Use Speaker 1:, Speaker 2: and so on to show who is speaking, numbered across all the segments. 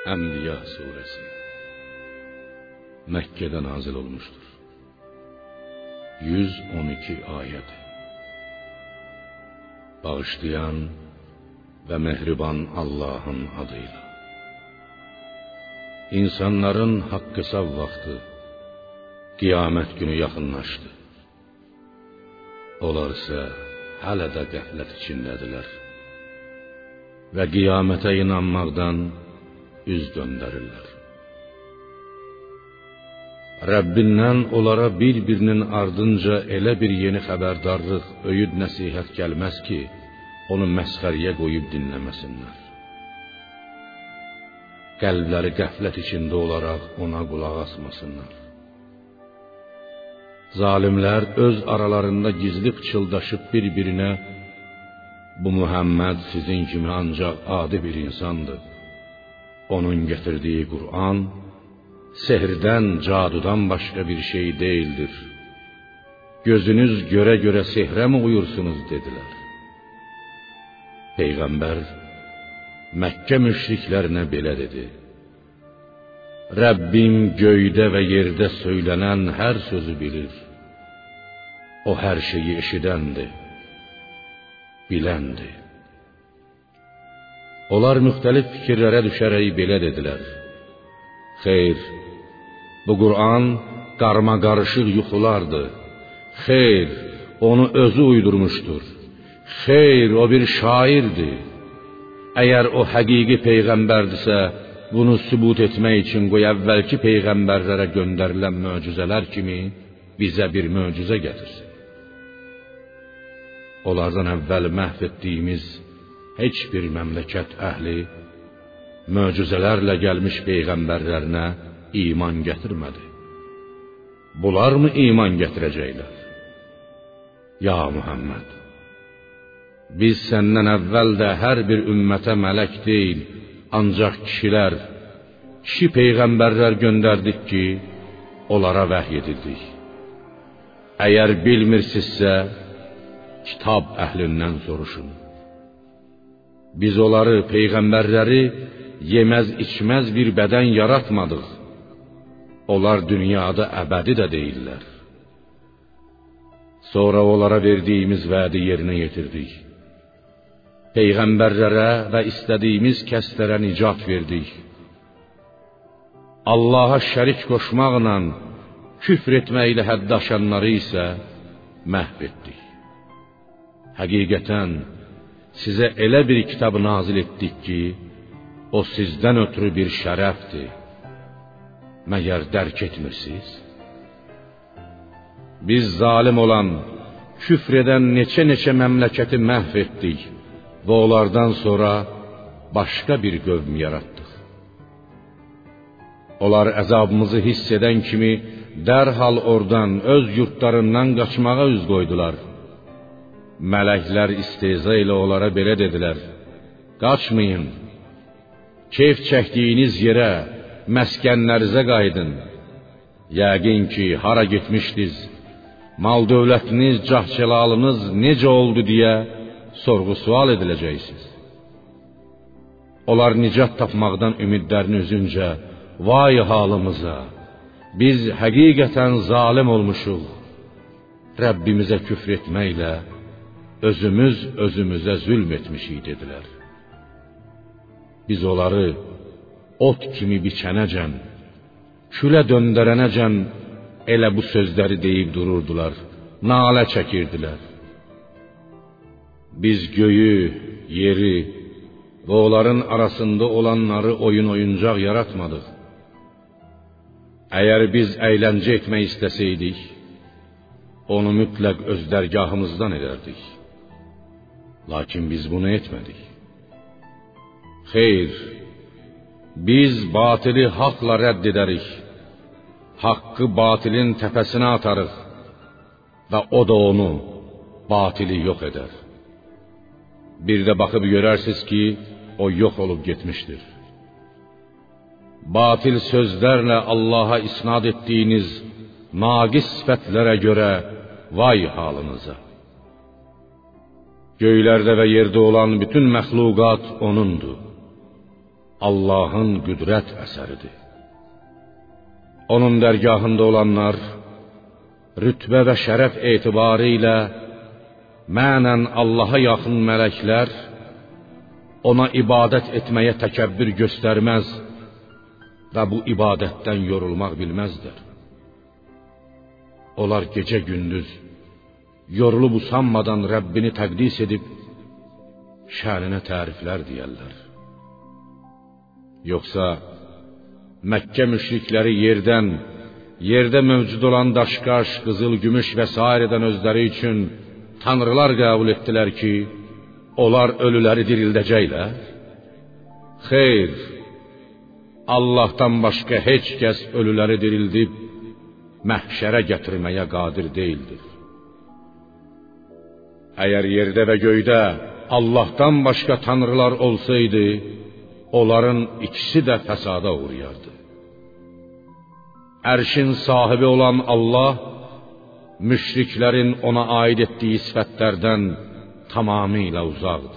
Speaker 1: Enbiya suresi Mekke'de nazil olmuştur. 112 ayet. Bağışlayan ve mehriban Allah'ın adıyla. İnsanların haqq hesab vaxtı, qiyamət günü yaxınlaşdı. Onlar ise hələ də qəflət içindədirlər və qiyamətə inanmaqdan üz döndərirlər. Rəbbindən onlara bir-birinin ardınca elə bir yeni xəbərdarlıq, öyüd nəsihət gəlməz ki, onu məsxəriyə qoyub dinləməsinlər. Qəlbləri qəflət içində olaraq ona qulaq asmasınlar. Zalimlər öz aralarında gizli pıçıldaşıb bir-birinə, bu Muhammed sizin kimi ancaq adi bir insandır. Onun getirdiği Kur'an, sehirden, cadudan başka bir şey değildir. Gözünüz göre göre sehre mi uyursunuz dediler. Peygamber, Mekke müşriklerine belə dedi: Rabbim göyde ve yerde söylenen her sözü bilir. O her şeyi eşidendi, bilendi. Onlar müxtəlif fikirlərə düşərək belə dedilər: Xeyr, bu Kur'an qarma-qarışıq yuxulardır. Xeyr, onu özü uydurmuştur. Xeyr, o bir şairdir. Eğer o həqiqi peyğəmbərdirsə, bunu sübut etmək üçün qoy əvvəlki peyğəmbərlərə göndərilən möcüzələr kimi bizə bir möcüzə gətirsin. Onlardan əvvəl məhv etdiyimiz heç bir məmləkət əhli möcüzələrlə gəlmiş peyğəmbərlərinə iman gətirmədi. Bunlar mı iman gətirəcəklər? Ya Muhammed, biz səndən əvvəl də hər bir ümmətə mələk deyil, ancaq kişi peyğəmbərlər göndərdik ki, onlara vəhy edildik. Əgər bilmirsinizsə, kitab əhlindən soruşun. Biz onları, peyğəmbərləri yeməz içməz bir bədən yaratmadıq. Onlar dünyada əbədi də deyirlər. Sonra onlara verdiyimiz vədi yerinə yetirdik. Peyğəmbərlərə və istədiyimiz kəslərə nicat verdik. Allah'a şərik qoşmaqla, küfr etməklə hədd aşanları isə məhv etdik. Həqiqətən, sizə elə bir kitab nazil etdik ki, o sizdən ötürü bir şərəfdir. Məgər dərk etmirsiniz? Biz zalim olan, küfr edən neçə məmləkəti məhv etdik və onlardan sonra başqa bir qövm yaratdıq. Onlar əzabımızı hiss edən kimi dərhal oradan, öz yurtlarından qaçmağa üz qoydular. Mələklər istehza ilə onlara belə dedilər: Qaçmayın, keyf çəkdiyiniz yerə, məskənlərinizə qayıdın. Yəqin ki, hara getmişdiniz, mal dövlətiniz, cah-cəlalınız necə oldu deyə sorğu-sual ediləcəksiniz. Onlar nicat tapmaqdan ümidlərini üzüncə, vay halımıza, biz həqiqətən zalim olmuşuq. Rəbbimizə küfr etməklə özümüzə zülm etmişik dedilər. Biz onları ot kimi biçənəcən, külə döndərənəcən elə bu sözləri deyib dururdular, nalə çəkirdilər. Biz göyü, yeri və onların arasında olanları oyuncaq yaratmadıq. Əgər biz əyləncə etmək istəsəydik, onu mütləq öz dərgahımızdan edərdik. Lakin biz bunu etmədik. Xeyr, biz batili haqla rədd edərik, haqqı batilin təpəsinə atarıq və o da onu, batili yox edər. Bir də baxıb görərsiniz ki, o yox olub getmişdir. Batil sözlərlə Allah'a isnad etdiyiniz naqis sifətlərə görə vay halınıza. Göylərdə və yerdə olan bütün məxluqat O'nundur. Allahın qüdrət əsəridir. Onun dərgahında olanlar rütbə və şərəf etibarı ilə mənən Allaha yaxın mələklər ona ibadət etməyə təkəbbür göstərməz və bu ibadətdən yorulmaq bilməzlər. Onlar gecə-gündüz yorulub usanmadan Rəbbini təqdis edib şəninə təriflər deyərlər. Yoxsa Məkkə müşrikləri yerdə mövcud olan daşqaş, qızıl, gümüş və sairədən özləri üçün tanrılar qəbul etdilər ki, onlar ölüləri dirildəcəklər? Xeyr, Allahdan başqa heç kəs ölüləri dirildib məhşərə gətirməyə qadir deyildir. Əgər yerdə və göydə Allahdan başqa tanrılar olsaydı, onların ikisi də fəsada uğrayardı. Ərşin sahibi olan Allah, müşriklərin ona aid etdiyi sifətlərdən tamamilə uzaqdır.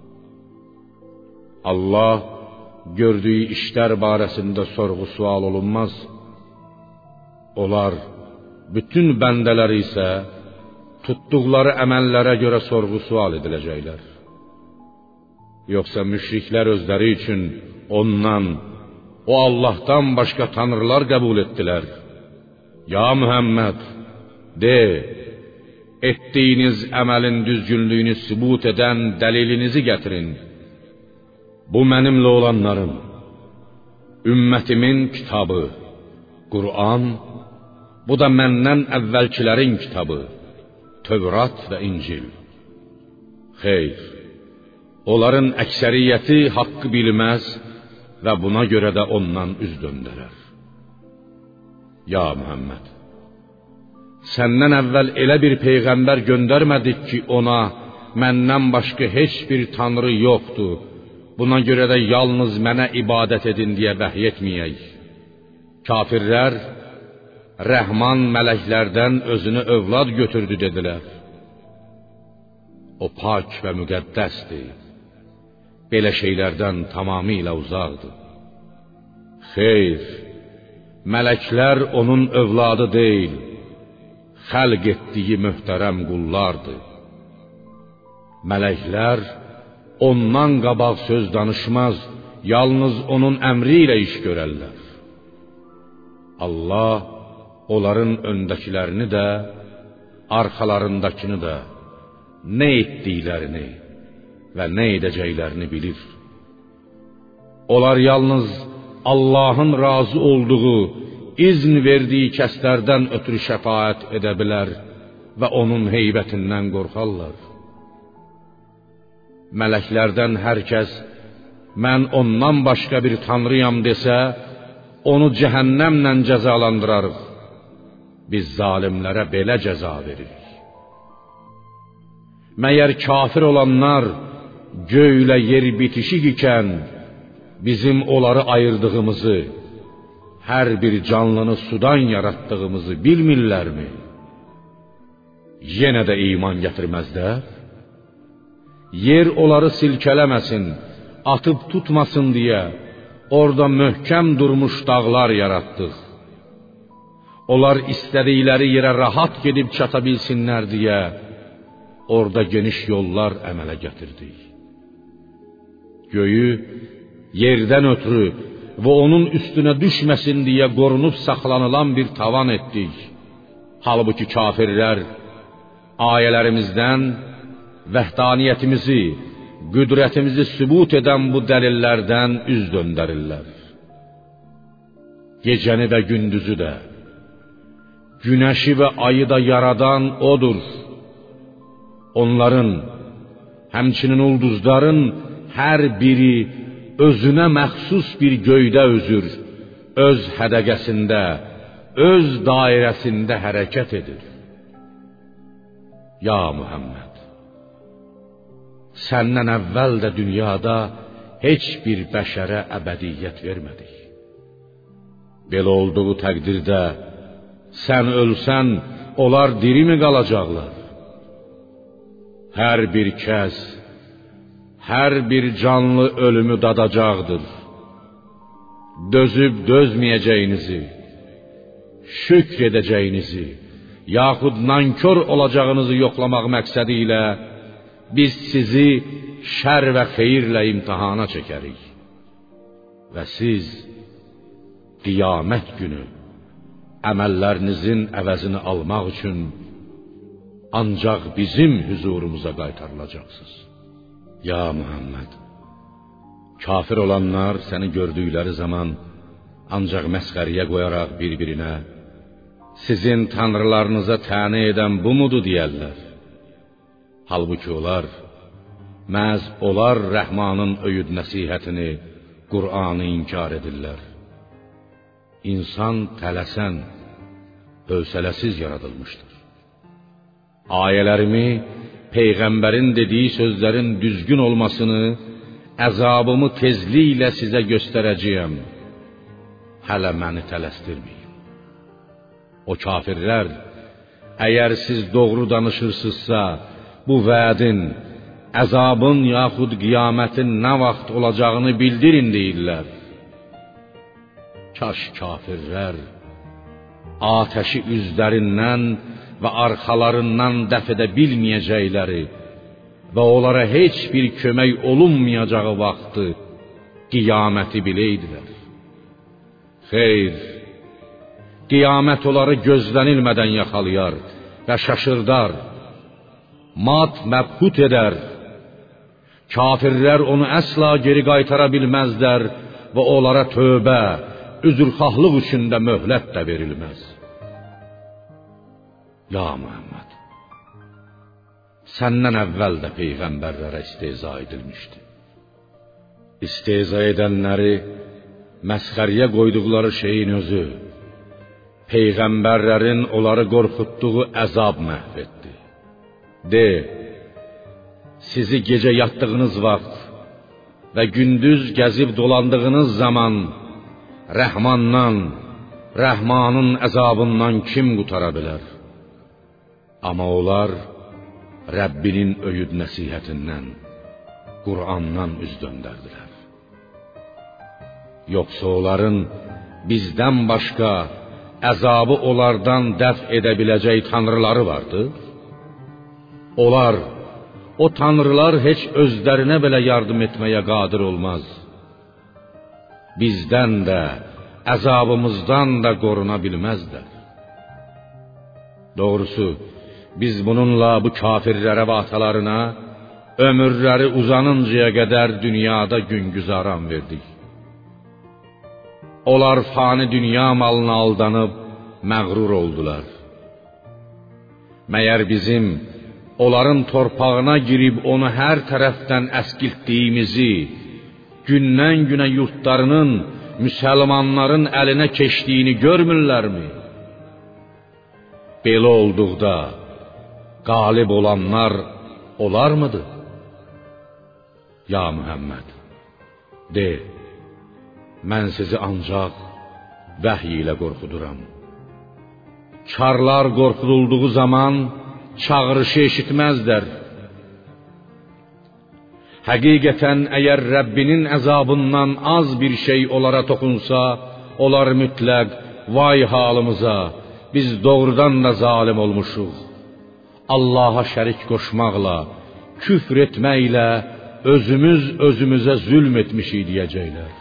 Speaker 1: Allah gördüyü işlər barəsində sorğu-sual olunmaz. Onlar bütün bəndələri isə tutduqları əməllərə görə sorğu-sual ediləcəklər. Yoxsa müşriklər özləri üçün ondan, o Allahdan başqa tanrılar qəbul etdilər. Ya Muhammed, de, etdiyiniz əməlin düzgünlüyünü sübut edən dəlilinizi gətirin. Bu mənimlə olanların, ümmətimin kitabı, Qur'an, bu da məndən əvvəlkilərin kitabı, Tövrat və İncil. Xeyr, onların əksəriyyəti haqqı bilməz və buna görə də ondan üz döndərər. Ya Muhammed, səndən əvvəl elə bir peyğəmbər göndərmədik ki, ona məndən başqa heç bir tanrı yoxdur, buna görə də yalnız mənə ibadət edin deyə vəhy etməyək. Kafirlər, Rəhman mələklərdən özünü övlad götürdü dedilər. O pak və müqəddəsdir. Belə şeylərdən tamamilə uzaqdır. Xeyr, mələklər onun övladı deyil, xəlq etdiyi möhtərəm qullardır. Mələklər ondan qabaq söz danışmaz, yalnız onun əmri ilə iş görərlər. Allah onların öndəkilərini də, arxalarındakını da, nə etdiklərini və nə edəcəklərini bilir. Onlar yalnız Allahın razı olduğu, izn verdiyi kəslərdən ötürü şəfaət edə bilər və onun heybətindən qorxarlar. Mələklərdən hər kəs, mən ondan başqa bir tanrıyam desə, onu cəhənnəmlə cəzalandırarıq. Biz zalimlərə belə cəza veririk. Məyər kafir olanlar göylə yer bitişik ikən bizim onları ayırdığımızı, hər bir canlını sudan yaratdığımızı bilmirlərmi? Yenə də iman gətirməzlər. Yer onları silkələməsin, atıb tutmasın deyə orada möhkəm durmuş dağlar yaratdıq. Onlar istədikləri yerə rahat gedib çata bilsinlər deyə orada geniş yollar əmələ gətirdik. Göyü yerdən ötürü və onun üstünə düşməsin deyə qorunub saxlanılan bir tavan etdik. Halbuki kafirlər ayələrimizdən vəhdaniyyətimizi, qüdrətimizi sübut edən bu dəlillərdən üz döndərirlər. Gecəni və gündüzü də, günəşi və ayı da yaradan odur. Onların, həmçinin ulduzların hər biri özünə məxsus bir göydə üzür, öz hədəqəsində, öz dairəsində hərəkət edir. Ya Muhammed, səndən əvvəl də dünyada heç bir bəşərə əbədiyyət vermədik. Belə olduğu təqdirdə sən ölsən, onlar dirimi qalacaqlar? Hər bir kəs, hər bir canlı ölümü dadacaqdır. dözüb dözməyəcəyinizi, şükr edəcəyinizi, yaxud nankör olacağınızı yoxlamaq məqsədi ilə biz sizi şər və xeyirlə imtihana çəkərik. Və siz qiyamət günü əməllərinizin əvəzini almaq üçün ancaq bizim huzurumuza qaytarılacaqsınız. Ya Muhammed, kafir olanlar səni gördükləri zaman ancaq məsxəriyə qoyaraq bir-birinə sizin tanrılarınıza təni edən bu mudur deyərlər. Halbuki onlar Rəhmanın öyüd nəsihətini, Qur'anı inkar edirlər. İnsan tələsən, hövsələsiz yaradılmışdır. Ayələrimi, Peyğəmbərin dediyi sözlərin düzgün olmasını, əzabımı tezliklə sizə göstərəcəyəm. Hələ məni tələsdirməyin. O kafirlər, əgər siz doğru danışırsınızsa, bu vədin, əzabın yaxud qiyamətin nə vaxt olacağını bildirin deyirlər. Kaş kafirlər atəşi üzlərindən və arxalarından dəf edə bilməyəcəkləri və onlara heç bir kömək olunmayacağı vaxtı qiyaməti biləydilər. Xeyr, qiyamət onları gözlənilmədən yaxalayar və şaşırdar, mat məbhut edər. Kafirlər onu əsla geri qaytara bilməzlər və onlara tövbə, üzrxahlıq üçün də möhlət də verilməz. Ya Muhammed, səndən əvvəl də peyğəmbərlərə istehza edilmişdi. İstehza edənləri məsxəriyə qoyduqları şeyin özü, peyğəmbərlərin onları qorxutduğu əzab məhv etdi. De, sizi gecə yatdığınız vaxt və gündüz gəzib dolandığınız zaman Rəhmandan, Rəhmanın əzabından kim qutara bilər? Amma onlar Rəbbinin öyüd nəsihətindən, Qur'andan üz döndərdilər. Yoxsa onların bizdən başqa əzabı onlardan dəf edə biləcək tanrıları vardır? Onlar, o tanrılar heç özlərinə belə yardım etməyə qadir olmaz. Bizdən də, əzabımızdan da qoruna bilməzlər. Doğrusu, biz bununla bu kafirlərə və atalarına ömürləri uzanıncaya qədər dünyada gün güzaran verdik. Onlar fani dünya malına aldanıb məğrur oldular. Məyər bizim onların torpağına girib onu hər tərəfdən əskiltdiyimizi, gündən günə yurtlarının müsəlmanların əlinə keçdiyini görmürlərmi? Belə olduqda qalib olanlar olar mıdır? Ya Muhammed, de, mən sizi ancaq vəhiy ilə qorxuduram. Karlar qorxudulduğu zaman çağırışı eşitməzlər. Həqiqətən, əgər Rəbbinin əzabından az bir şey onlara toxunsa, onlar mütləq, vay halımıza, biz doğrudan da zalim olmuşuq. Allaha şərik qoşmaqla, küfr etməklə özümüzə zülm etmişik deyəcəklər.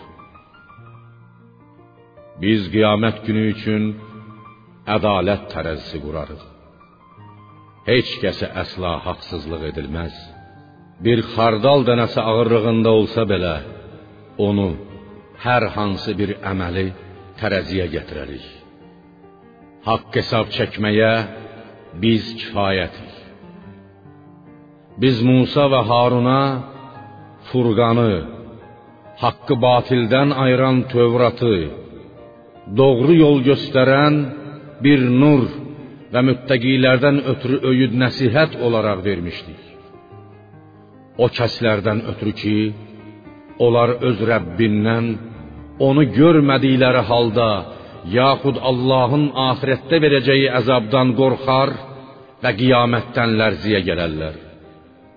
Speaker 1: Biz qiyamət günü üçün ədalət tərəzisi qurarıq. Heç kəsə əsla haqsızlıq edilməz. Bir xardal dənəsi ağırlığında olsa belə, onu, hər hansı bir əməli tərəziyə gətirərik. Haqq hesab çəkməyə biz kifayətik. Biz Musa və Haruna Furqanı, haqqı batildən ayıran Tövratı, doğru yol göstərən bir nur və müttəqilərdən ötürü öyüd nəsihət olaraq vermişdik. O kəslərdən ötürü ki, onlar öz Rəbbindən onu görmədikləri halda, yaxud Allahın axirətdə verəcəyi əzabdan qorxar və qiyamətdən lərziyə gələrlər.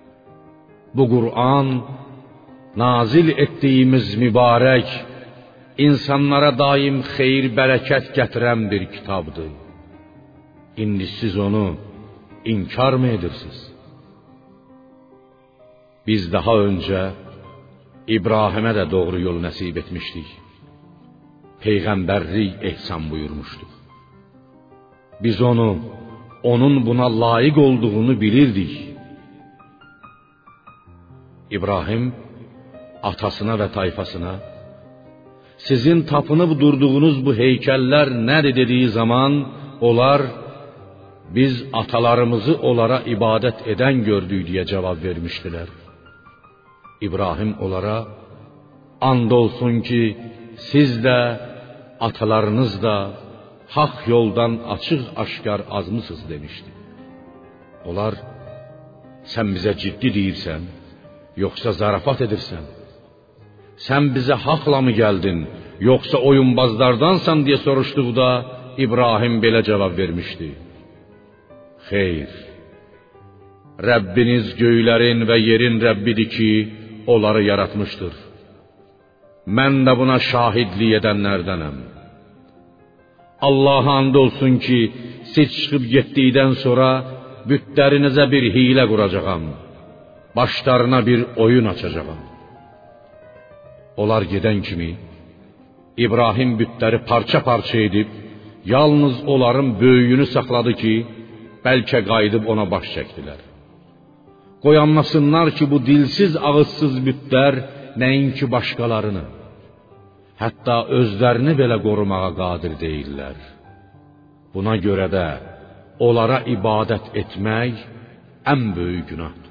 Speaker 1: Bu Qur'an, nazil etdiyimiz mübarək, insanlara daim xeyir, bərəkət gətirən bir kitabdır. İndi siz onu inkar mı edirsiniz? Biz daha öncə İbrahimə də doğru yol nəsib etmişdik. Peyğəmbərlik ehsan buyurmuşduq. Biz onu, onun buna layiq olduğunu bilirdik. İbrahim atasına və tayfasına, sizin tapınıb durduğunuz bu heykəllər nədir dediyi zaman, onlar, biz atalarımızı onlara ibadət edən gördük deyə cavab vermişdilər. İbrahim onlara, and olsun ki, siz də, atalarınız da haqq yoldan açıq-aşkar azmısınız demişdi. Onlar, sən bizə ciddi deyirsən, yoxsa zarafat edirsən? Sən bizə haqla mı gəldin, yoxsa oyunbazlardansan deyə soruşduqda, İbrahim belə cavab vermişdi. Xeyr, Rəbbiniz göylərin və yerin Rəbbidir ki, onları yaratmışdır. Mən də buna şahidlik edənlərdənəm. Allah'a and olsun ki, siz çıxıb getdikdən sonra bütlərinizə bir hilə quracağam. Başlarına bir oyun açacağam. Onlar gedən kimi, İbrahim bütləri parça-parça edib, yalnız onların böyüyünü saxladı ki, bəlkə qayıdıb ona baş çəkdilər. Qoy anlasınlar ki, bu dilsiz, ağızsız bütlər nəinki başqalarını, hətta özlərini belə qorumağa qadir deyirlər. Buna görə də onlara ibadət etmək ən böyük günahdır.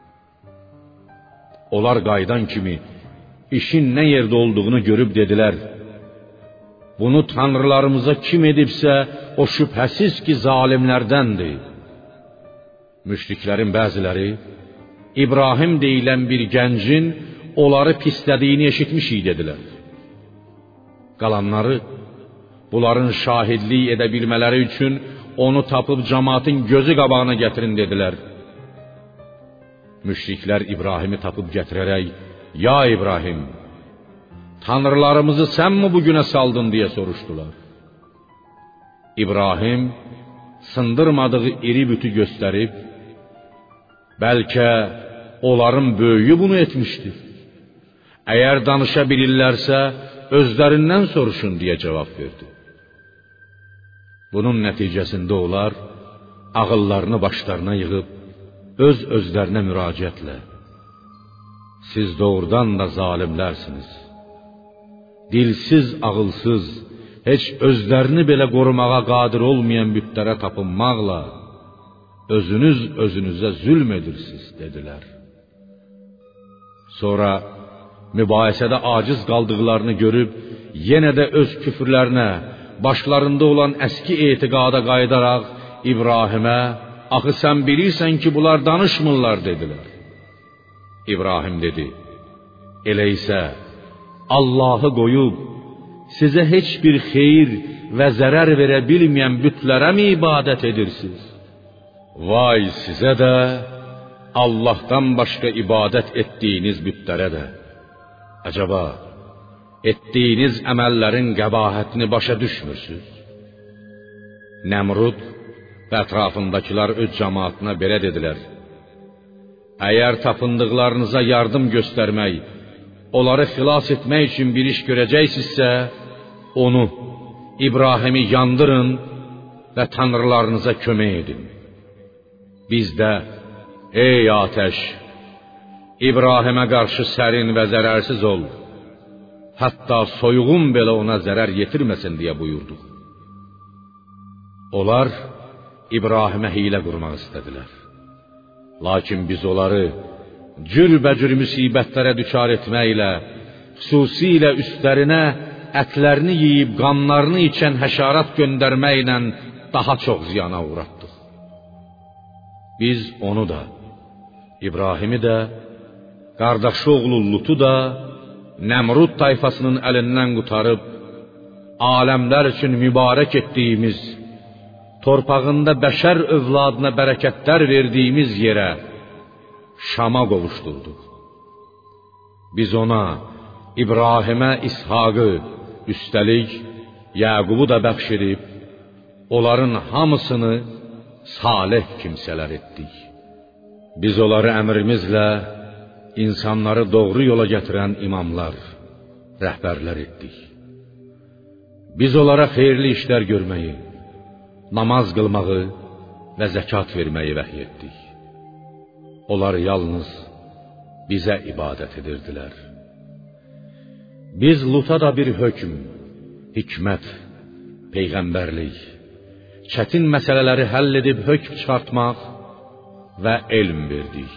Speaker 1: Onlar qayıdan kimi işin nə yerdə olduğunu görüb dedilər, bunu tanrılarımıza kim edibsə, o şübhəsiz ki, zalimlərdəndir. Müşriklərin bəziləri, İbrahim deyilən bir gəncin onları pislədiyini eşitmişik dedilər. Qalanları, bunların şahidlik edə bilmələri üçün onu tapıb cəmaatın gözü qabağına gətirin dedilər. Müşriklər İbrahimi tapıb gətirərək, ya İbrahim, tanrılarımızı sən mi bugünə saldın deyə soruşdular. İbrahim sındırmadığı iri bütü göstərib, bəlkə onların böyüyü bunu etmişdir. Əgər danışa bilirlərsə, özlərindən soruşun deyə cavab verdi. Bunun nəticəsində onlar ağıllarını başlarına yığıb, öz-özlərinə müraciətlə, siz doğrudan da zalimlərsiniz. Dilsiz, ağılsız, heç özlərini belə qorumağa qadir olmayan bütlərə tapınmaqla, özünüz özünüzə zülm edirsiniz, dedilər. Sonra mübahisədə aciz qaldıqlarını görüb, yenə də öz küfürlərinə, başlarında olan əski etiqada qayıdaraq, İbrahimə, axı sən bilirsən ki, bunlar danışmırlar, dedilər. İbrahim dedi, elə isə Allahı qoyub, sizə heç bir xeyir və zərər verə bilməyən bütlərə mi ibadət edirsiniz? Vay sizə də, Allahdan başqa ibadət etdiyiniz bütlərə də. Əcəba, etdiyiniz əməllərin qəbahətini başa düşmürsünüz? Nəmrud və ətrafındakılar öz cəmaatına belə dedilər. Əgər tapındıqlarınıza yardım göstərmək, onları xilas etmək üçün bir iş görəcəksinizsə, onu, İbrahimi yandırın və tanrılarınıza kömək edin. Biz də, ey atəş, İbrahimə qarşı sərin və zərərsiz ol, hətta soyuğun belə ona zərər yetirməsin deyə buyurduq. Onlar İbrahimə hilə qurmaq istədilər. Lakin biz onları cürbəcür müsibətlərə düçar etməklə, xüsusilə üstlərinə ətlərini yeyib qanlarını içən həşarat göndərməklə daha çox ziyana uğratdıq. Biz onu da, İbrahimi də, qardaşı oğlu Lutu da Nəmrud tayfasının əlindən qutarıb, aləmlər üçün mübarək etdiyimiz, torpağında bəşər övladına bərəkətlər verdiyimiz yerə, Şama qovuşdurduq. Biz ona, İbrahimə İshaqı Üstəlik, Yaqubu da bəxş edib, onların hamısını salih kimsələr etdik. Biz onları əmrimizlə insanları doğru yola gətirən imamlar, rəhbərlər etdik. Biz onlara xeyirli işlər görməyi, namaz qılmağı və zəkat verməyi vəhy etdik. Onlar yalnız bizə ibadət edirdilər. Biz Luta da bir hökm, hikmət, peyğəmbərlik, çətin məsələləri həll edib hökm çıxartmaq və elm verdik.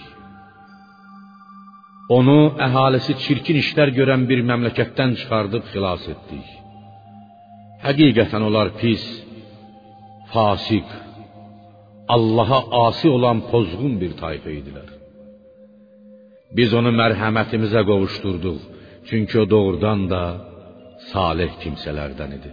Speaker 1: Onu əhalisi çirkin işlər görən bir məmləkətdən çıxardıb xilas etdik. Həqiqətən onlar pis, fasik, Allaha asi olan pozğun bir tayfa idilər. Biz onu mərhəmətimizə qovuşturduq, çünki o doğrudan da salih kimsələrdən idi.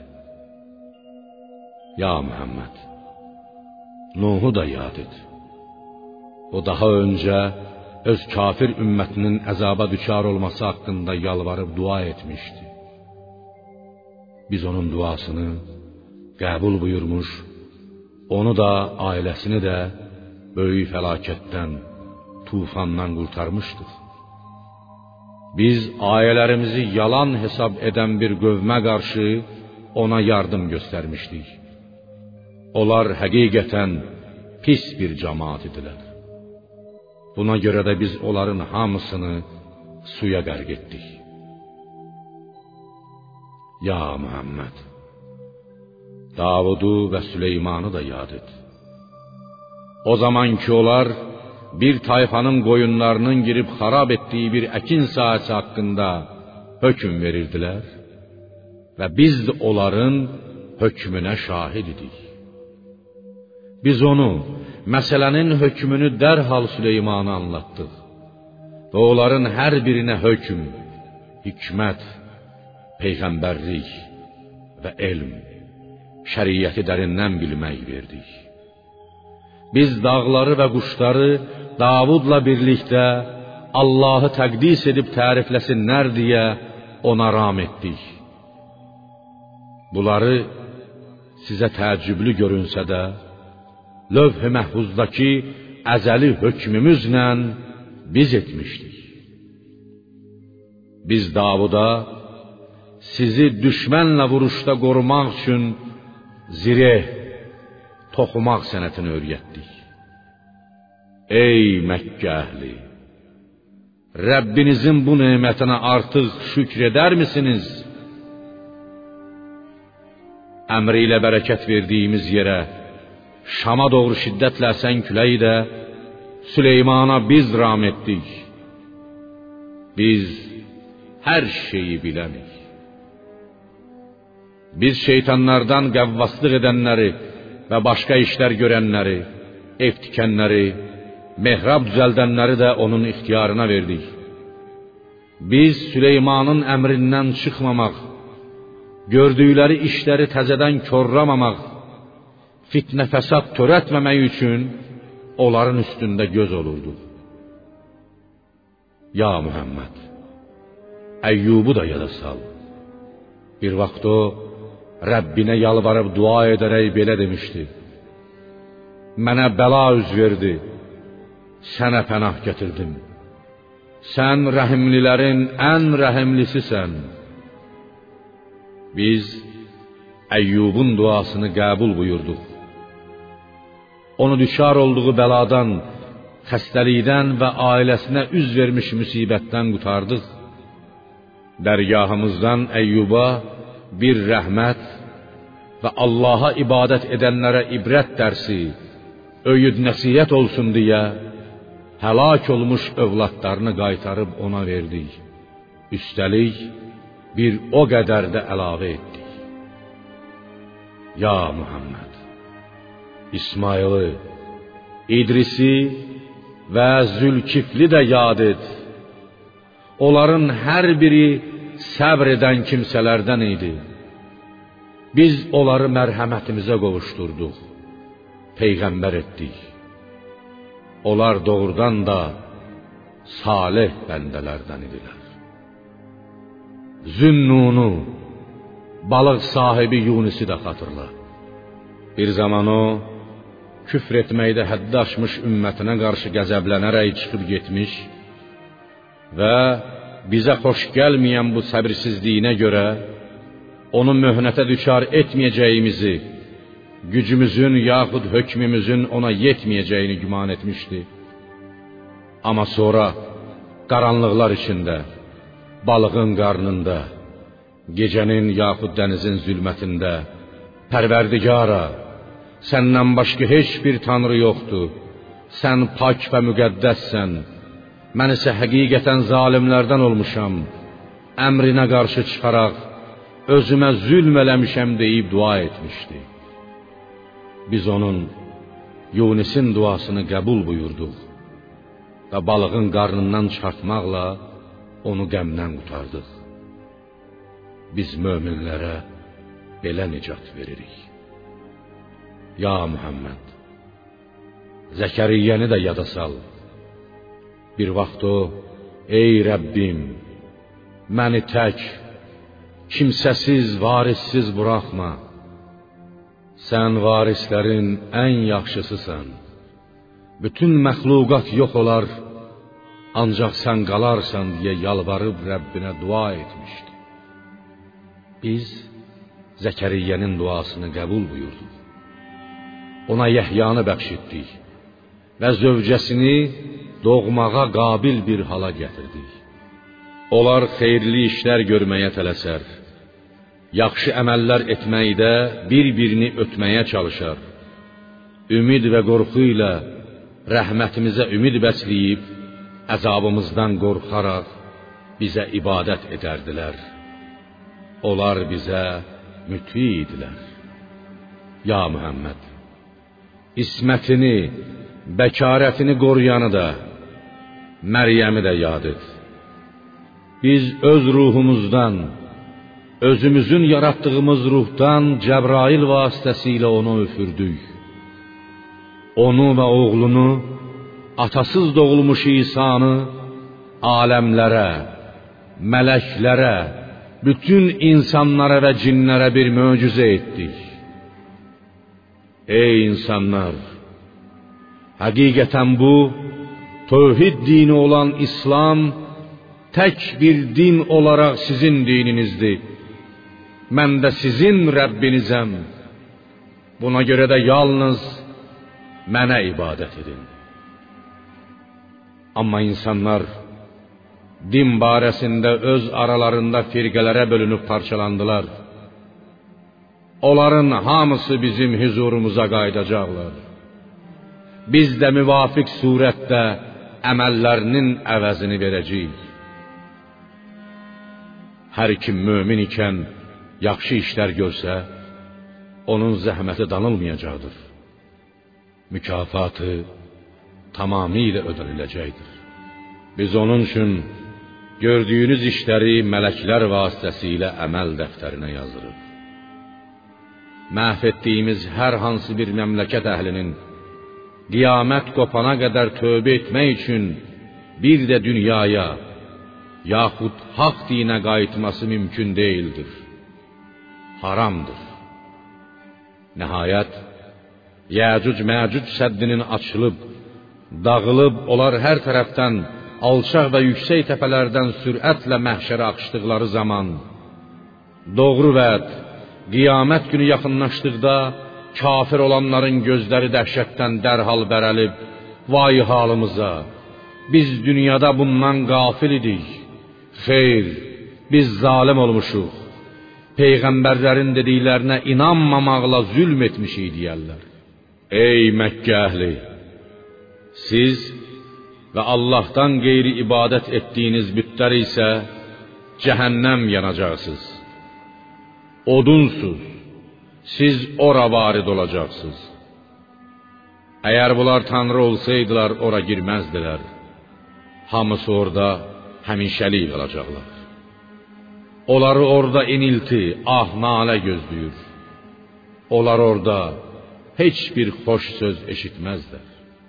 Speaker 1: Ya Muhammed, Nuh'u da yad et. O daha öncə öz kafir ümmətinin əzaba düçar olması haqqında yalvarıb dua etmişdi. Biz onun duasını qəbul buyurmuş, onu da, ailəsini də böyük fəlakətdən, tufandan qurtarmışdıq. Biz ayələrimizi yalan hesab edən bir qövmə qarşı ona yardım göstərmişdik. Onlar həqiqətən pis bir cəmaat idilər. Buna görə də biz onların hamısını suya qərq etdik. Ya Muhammed, Davudu və Süleymanı da yad et. O zaman ki onlar bir tayfanın qoyunlarının girib xarab etdiyi bir əkin sahəsi haqqında hökm verirdilər və biz də onların hökmünə şahid idik. Biz onu, məsələnin hökmünü dərhal Süleymana anlatdıq və onların hər birinə hökm, hikmət, peyğəmbərlik və elm, şəriəti dərindən bilmək verdik. Biz dağları və quşları Davudla birlikdə Allahı təqdis edib tərifləsinlər deyə ona ram etdik. Bunları sizə təəccüblü görünsə də, Lövh-i Məhfuzdakı əzəli hökmümüzlə biz etmişdik. Biz Davuda sizi düşmənlə vuruşda qorumaq üçün zireh, toxumaq sənətini öyrətdik. Ey Məkkə əhli! Rəbbinizin bu nemətinə artıq şükr edərmisiniz? Əmri ilə bərəkət verdiyimiz yerə, Şama doğru şiddətlə əsən küləyi də Süleymana biz ram etdik. Biz hər şeyi bilənik. Biz şeytanlardan qəvvaslıq edənləri və başqa işlər görənləri, ev tikənləri, mehrab düzəldənləri də onun ixtiyarına verdik. Biz Süleymanın əmrindən çıxmamaq, gördükləri işləri təzədən korlamamaq, fitnə fəsad törətməmək üçün onların üstündə göz olurduq. Ya Muhammed, Əyyubu da yada sal. Bir vaxt o, Rəbbinə yalvarıb dua edərək belə demişdi: Mənə bəla üz verdi, sənə pənah gətirdim. Sən rəhimlilərin ən rəhimlisisən. Biz Əyyubun duasını qəbul buyurduq. Onu düşar olduğu bəladan, xəstəlikdən və ailəsinə üz vermiş müsibətdən qurtardıq. Dərgahımızdan Əyyuba bir rəhmət və Allaha ibadət edənlərə ibrət dərsi, öyüd nəsihət olsun deyə həlak olmuş övladlarını qaytarıb ona verdik. Üstəlik bir o qədər də əlavə etdik. Ya Muhammed, İsmayılı, İdrisi və Zülkifli də yad et. Onların hər biri səbr edən kimsələrdən idi. Biz onları mərhəmətimizə qovuşturduq, peyğəmbər etdik. Onlar doğrudan da salih bəndələrdən idilər. Zünnunu, balıq sahibi Yunisi də xatırla. Bir zaman o, küfr etməkdə həddi aşmış ümmətinə qarşı qəzəblənərək çıxıb getmiş və bizə xoş gəlməyən bu səbirsizliyinə görə onu möhnətə düçar etməyəcəyimizi, gücümüzün yaxud hökmümüzün ona yetməyəcəyini güman etmişdi. Amma sonra qaranlıqlar içində, balığın qarnında, gecənin yaxud dənizin zülmətində, Pərverdigara, səndən başqa heç bir tanrı yoxdur, sən pak və müqəddəssən, mən isə həqiqətən zalimlərdən olmuşam, əmrinə qarşı çıxaraq, özümə zülm eləmişəm deyib dua etmişdi. Biz onun, Yunisin duasını qəbul buyurduq və balığın qarnından çıxartmaqla onu qəmdən qurtardıq. Biz möminlərə belə nicat veririk. Ya Muhammed, Zəkəriyyəni də yada sal. Bir vaxt o, ey Rəbbim, məni tək, kimsəsiz, varissiz buraxma. Sən varislərin ən yaxşısısan. Bütün məxluqat yox olar, ancaq sən qalarsan deyə yalvarıb Rəbbinə dua etmişdi. Biz Zəkəriyyənin duasını qəbul buyurduq. Ona Yəhyanı bəxş etdik və zövcəsini doğmağa qabil bir hala gətirdik. Onlar xeyirli işlər görməyə tələsər, yaxşı əməllər etməkdə bir-birini ötməyə çalışar. Ümid və qorxu ilə rəhmətimizə ümid bəsləyib, əzabımızdan qorxaraq bizə ibadət edərdilər. Onlar bizə müti idilər. Ya Muhammed, İsmətini, bəkarətini qoruyanı da, Məryəmi də yad et. Biz öz ruhumuzdan, özümüzün yaratdığımız ruhdan Cəbrail vasitəsilə onu üfürdük. Onu və oğlunu, atasız doğulmuş İsa'nı aləmlərə, mələklərə, bütün insanlara və cinlərə bir möcüzə etdik. Ey insanlar! Həqiqətən bu, tövhid dini olan İslam, tək bir din olaraq sizin dininizdir. Mən də sizin Rəbbinizəm. Buna görə də yalnız mənə ibadət edin. Amma insanlar din barəsində öz aralarında firqələrə bölünüb parçalandılar. Onların hamısı bizim huzurumuza qayıdacaqlar. Biz də müvafiq surətdə əməllərinin əvəzini verəcəyik. Hər kim mömin ikən yaxşı işlər görsə, onun zəhməti danılmayacaqdır. Mükafatı tamamilə ödəniləcəkdir. Biz onun üçün gördüyünüz işləri mələklər vasitəsilə əməl dəftərinə yazırıq. Məhv etdiyimiz hər hansı bir məmləkət əhlinin qiyamət qopana qədər tövbə etmək üçün bir də dünyaya, yaxud haqq dinə qayıtması mümkün deyildir. Haramdır. Nəhayət, Yəcuc-Məcud səddinin açılıb, dağılıb, onlar hər tərəfdən alçaq və yüksək təpələrdən sürətlə məhşərə axışdıqları zaman, doğru vəd, qiyamət günü yaxınlaşdıqda, kafir olanların gözləri dəhşətdən dərhal bərəlib, vay halımıza, biz dünyada bundan qafil idik, xeyr, biz zalim olmuşuq, peyğəmbərlərin dediklərinə inanmamaqla zülm etmişik deyərlər. Ey Məkkə əhli, siz və Allahdan qeyri ibadət etdiyiniz bütlər isə cəhənnəm yanacaqsınız. Odunsuz, siz ora varid olacaqsınız. Əgər bunlar tanrı olsaydılar, ora girməzdilər. Hamısı orada həmişəlik qalacaqlar. Onları orada inilti, nalə gözləyir. Onlar orada heç bir xoş söz eşitməzlər.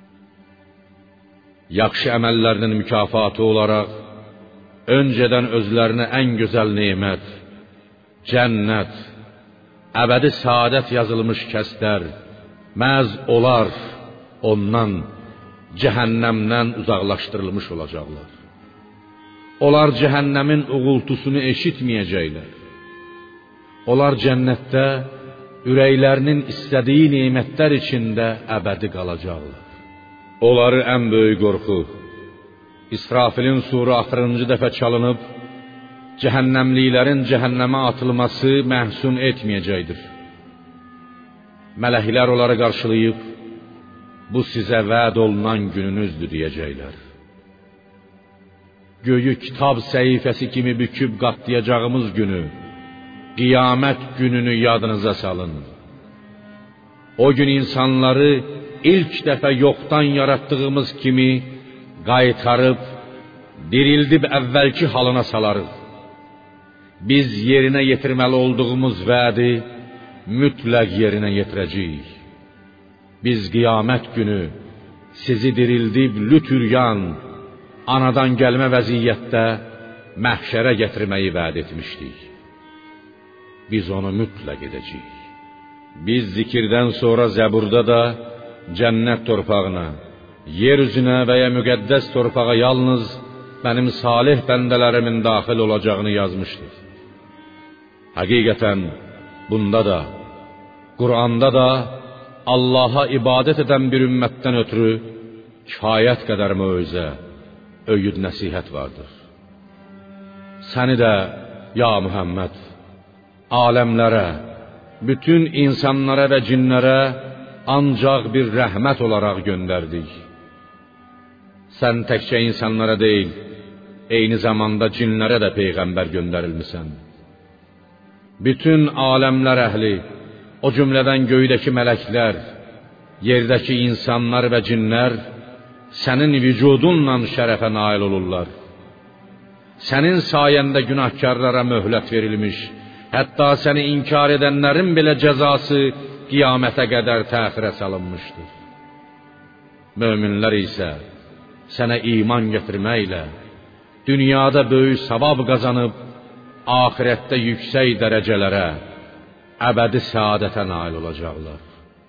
Speaker 1: Yaxşı əməllərinin mükafatı olaraq öncədən özlərinə ən gözəl nemət, cənnət, əbədi saadət yazılmış kəslər, məhz onlar ondan, cəhənnəmdən uzaqlaşdırılmış olacaqlar. Onlar cəhənnəmin uğultusunu eşitməyəcəklər. Onlar cənnətdə ürəklərinin istədiyi nemətlər içində əbədi qalacaqlar. Onları ən böyük qorxu, İsrafilin suru axırıncı dəfə çalınıb, cəhənnəmliklərin cəhənnəmə atılması məhsun etməyəcəkdir. Mələklər onları qarşılayıb, bu sizə vəd olunan gününüzdür deyəcəklər. Göyü kitab səhifəsi kimi büküb qatlayacağımız günü, qiyamət gününü yadınıza salın. O gün insanları ilk dəfə yoxdan yaratdığımız kimi qaytarıb, dirildib əvvəlki halına salarıq. Biz yerinə yetirməli olduğumuz vədi mütləq yerinə yetirəcəyik. Biz qiyamət günü sizi dirildib lütüryan, anadan gəlmə vəziyyətdə məhşərə gətirməyi vəd etmişdik. Biz onu mütləq edəcəyik. Biz zikirdən sonra Zəburda da cənnət torpağına, yer üzünə və ya müqəddəs torpağa yalnız mənim salih bəndələrimin daxil olacağını yazmışdır. Həqiqətən bunda da, Qur'anda da Allaha ibadət edən bir ümmətdən ötürü kifayət qədər möizə, öyüd nəsihət vardır. Səni də, ya Muhammed, aləmlərə, bütün insanlara və cinlərə ancaq bir rəhmət olaraq göndərdik. Sən təkcə insanlara deyil, eyni zamanda cinlərə də peyğəmbər göndərilmisən. Bütün aləmlər əhli, o cümlədən göydəki mələklər, yerdəki insanlar və cinlər sənin vücudunla şərəfə nail olurlar. Sənin sayəndə günahkarlara möhlət verilmiş, hətta səni inkar edənlərin belə cəzası qiyamətə qədər təxirə salınmışdır. Möminlər isə sənə iman gətirməklə dünyada böyük savab qazanıb, axirətdə yüksək dərəcələrə, əbədi səadətə nail olacaqlar.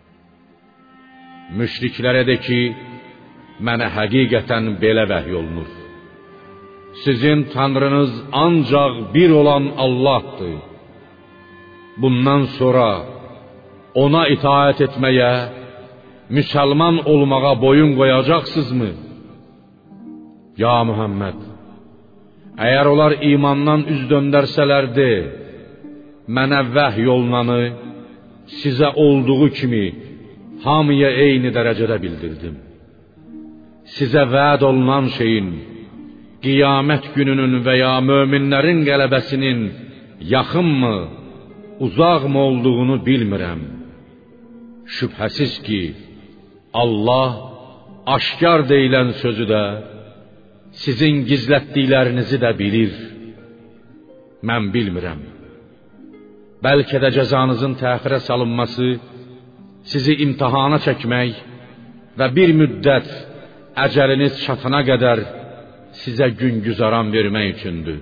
Speaker 1: Müşriklərə de ki, mənə həqiqətən belə vəhy olunur. Sizin Tanrınız ancaq bir olan Allahdır. Bundan sonra ona itaət etməyə, müsəlman olmağa boyun qoyacaqsınızmı? Ya Muhammed, əgər onlar imandan üz döndərsələrdi, mənə vəhy olunanı sizə olduğu kimi hamıya eyni dərəcədə bildirdim. Sizə vəd olunan şeyin, qiyamət gününün və ya möminlərin qələbəsinin yaxınmı, uzaqmı olduğunu bilmirəm. Şübhəsiz ki, Allah aşkar deyilən sözü də, sizin gizlətdiklərinizi də bilir. Mən bilmirəm. Bəlkə də cəzanızın təxirə salınması, sizi imtihana çəkmək və bir müddət əcəliniz çatana qədər sizə gün güzaran vermək üçündür.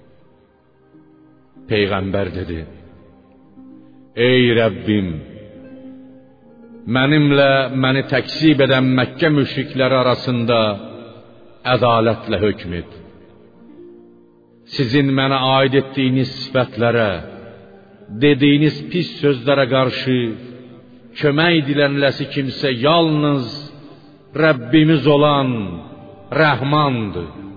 Speaker 1: Peyğəmbər dedi: Ey Rəbbim, mənimlə məni təksib edən Məkkə müşrikləri arasında ədalətlə hökm et. Sizin mənə aid etdiyiniz sifətlərə, dediyiniz pis sözlərə qarşı kömək dilənləsi kimsə yalnız Rəbbimiz olan Rəhmandır.